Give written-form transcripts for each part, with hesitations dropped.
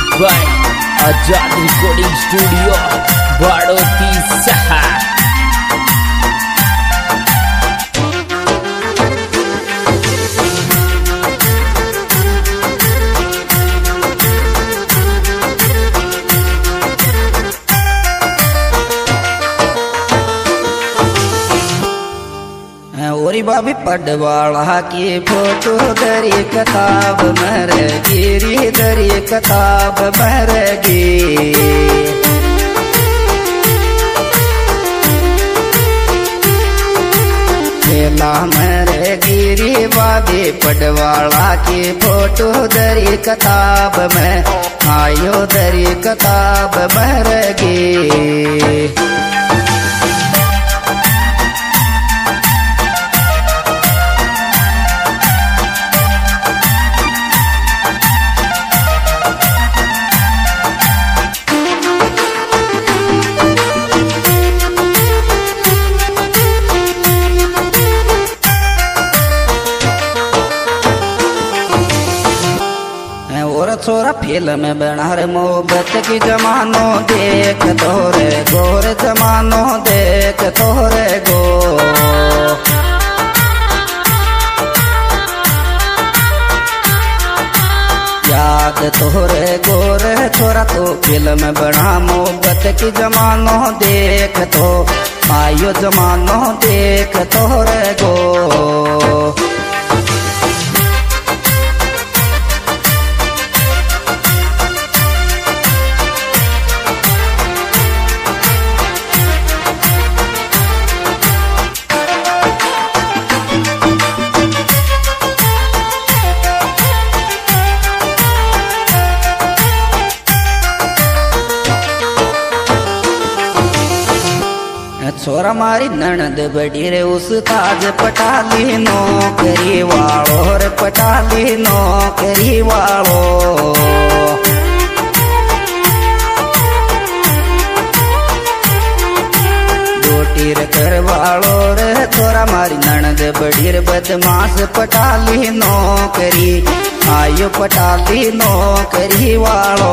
Bye Azad recording studio Baroti सहा। ओरी बाबी पडवाला की फोटो दरी किताब मरगी दरी किताब मरगी खेला मरगी री बाबी पडवाला की फोटो दरी किताब में आयो दरी किताब मरगी। छोरा फिल्म बना रे मोहब्बत की जमानो देख तोरे गोर जमानो देख तोरे गो याद तोरे गोर छोरा तो फिल्म बना मोहब्बत की जमानो देख तो आयो जमानो देख तोरे गो। छोरा मारी ननद बड़ी रे उस ताज पटाली नौकरी वालो रे पटाली नौकरी वालो रोटी रे कर वालो रे छोरा मारी ननद बड़ी रे बदमाश पटाली नौकरी आयो पटाली नौकरी वालो।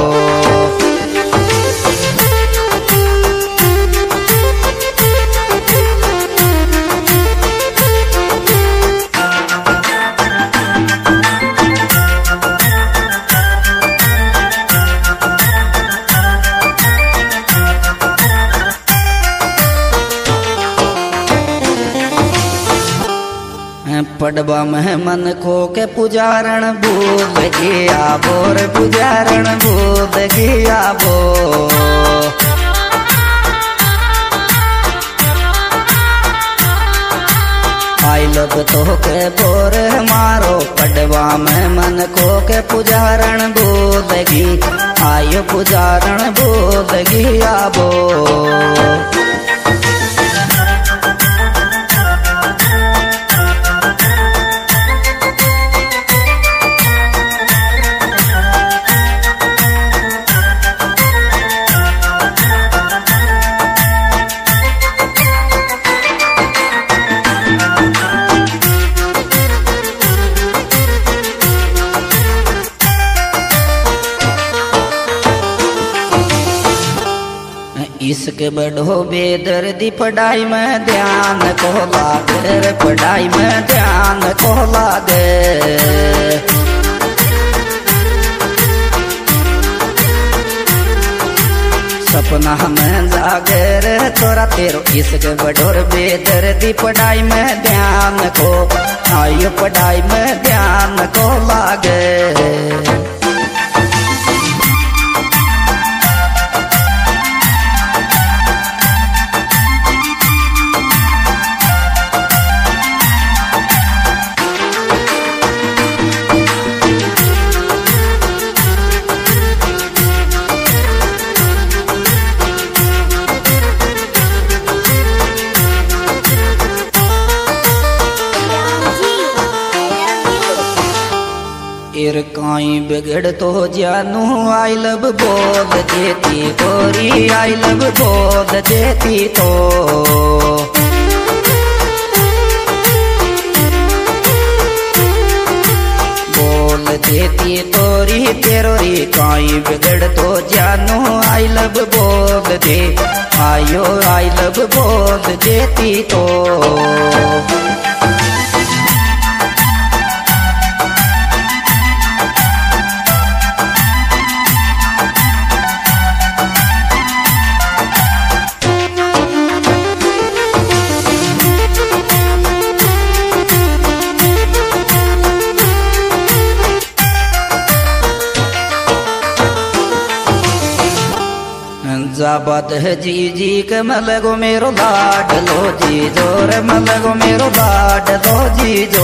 पडबा में मन को के पुजारण बूद गया बोर पुजारण बूद गया बो आई लव तो के बोर मारो पडबा में मन को के पुजारण बूद गी आयो पुजारण बूद गया बो। इसके बढ़ो बेदर्दी पढ़ाई में ध्यान को लागे पढ़ाई में ध्यान को लागे सपना में जागे रे तोरा तेरो इसके बढ़ो बेदर्दी पढ़ाई में ध्यान को आयो पढ़ाई में ध्यान को लागे। फिर काई बिगड़ तो जानू आई लव बोल देती गोरी आई लव बोल देती तो बोल जेती तोरी तेरो री काई बिगड़ तो जानो आई लव बोल दे आयो आई लव बोल जेती तो जाबत है जी जी के मलगो मेरो लाड लो जी जोर मलगो मेरो लाड लो जी जो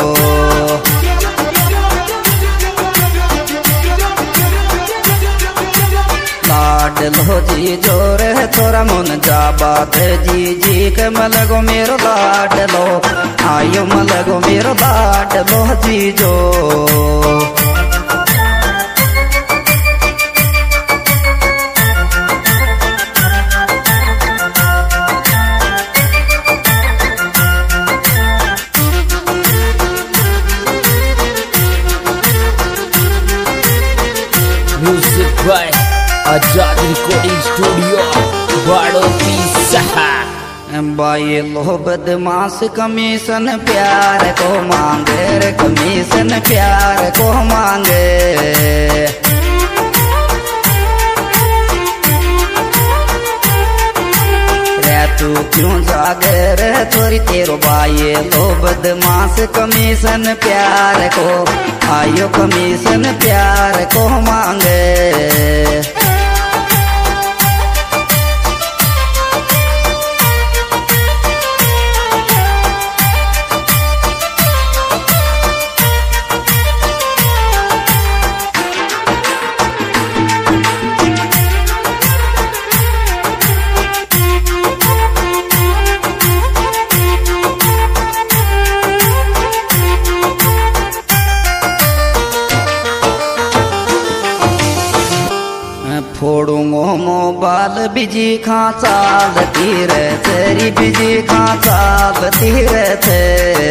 लाड लो जी जोर है तोरा मन जाबत है जी जी के मलगो मेरो लाड लो आयो मलगो मेरो लाड लो जी जो music by Azad recording studio Baroti सहा बाई लो बदमाश कमीशन प्यार को मांगे रे कमीशन प्यार को मांगे रे तू क्यों जागे रे तोरी तेरो बाई लो बदमाश कमीशन प्यार को आयो कमीशन प्यार को मांगे फोड़ूंगो मोबाइल बिजी खा चालती रे तेरी बिजी खा चालती रे थे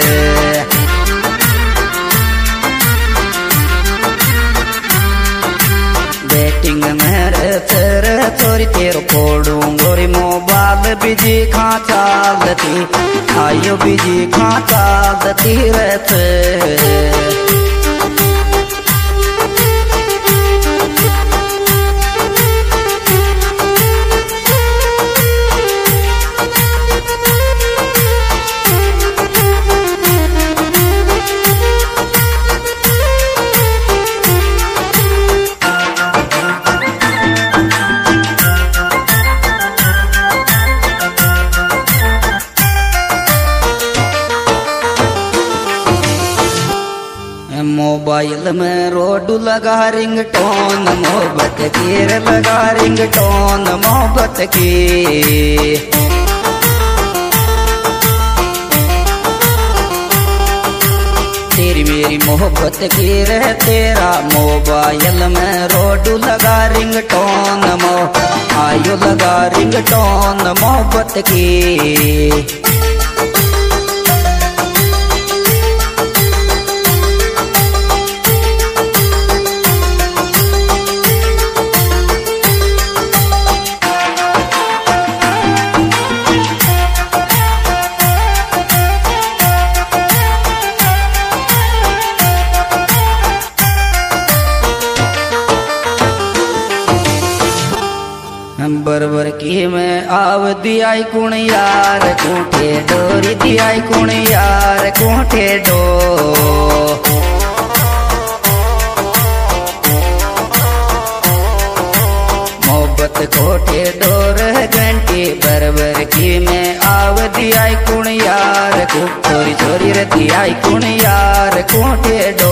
बैटिंग मेरे तेरे तोरी तेरो फोड़ूंगो रे मोबाइल बिजी खा चालती आयो बिजी खा चालती रे थे मोबाइल में रोड लगा रिंगटोन मोहब्बत की लगा रिंगटोन मोहब्बत की तेरी मेरी मोहब्बत की रह तेरा मोबाइल में रोड लगा रिंगटोन आयो लगा रिंगटोन मोहब्बत की बरबर की में आव दियाई कुण यार कूठे डोरी दियाई कुण यार कूठे डो मोहब्बत कोठे डोर घंटी बरबर की में आव दियाई कुण यार को चोरी चोरी रे दियाई कुण यार कूठे डो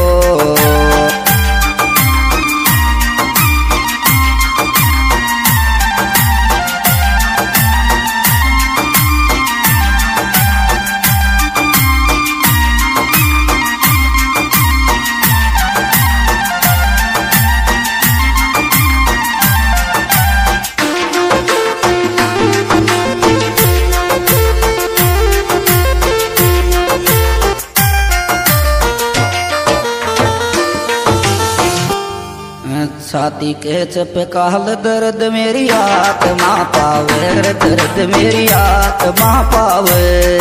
छाती के चपे काल दर्द मेरी आत्मा पावे, दर्द मेरी आत्मा पावे।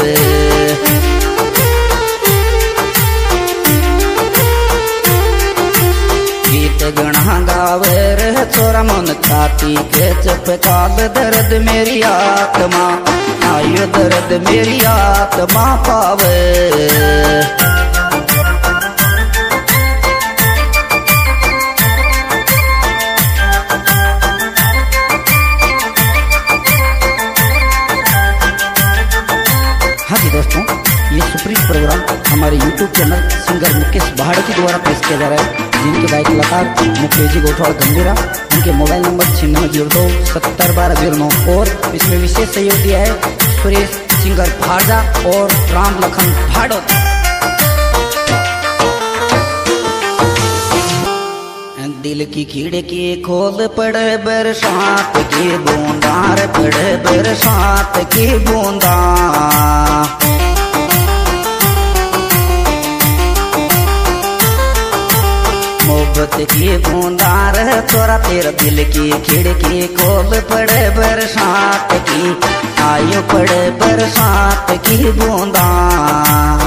गीत गणा गावे रे छोरा मन छाती के चपे काल दर्द मेरी आत्मा, आयो दर्द मेरी आत्मा पावे। हाँ जी दोस्तों, ये सुप्रीम प्रोग्राम हमारे YouTube channel singer Mukesh Bhad के द्वारा पेश किया जा रहा है, जिनके गायक कलाकार मुकेश जी गोठवाड़ गंभीरा। उनके मोबाइल नंबर 9602701209 और इसमें विशेष सहयोग दिया है सुरेश सिंगर भाड़ा और राम लखन भाड़ो। दिल की खिड़की खोल पड़े बरसात की बूंदार, पड़े बरसात की बूंदा। मोहब्बत की बूंदार तोरा तेरा दिल की खिड़की खोल पड़े बरसात की, आयो पड़े बरसात की बूंदा।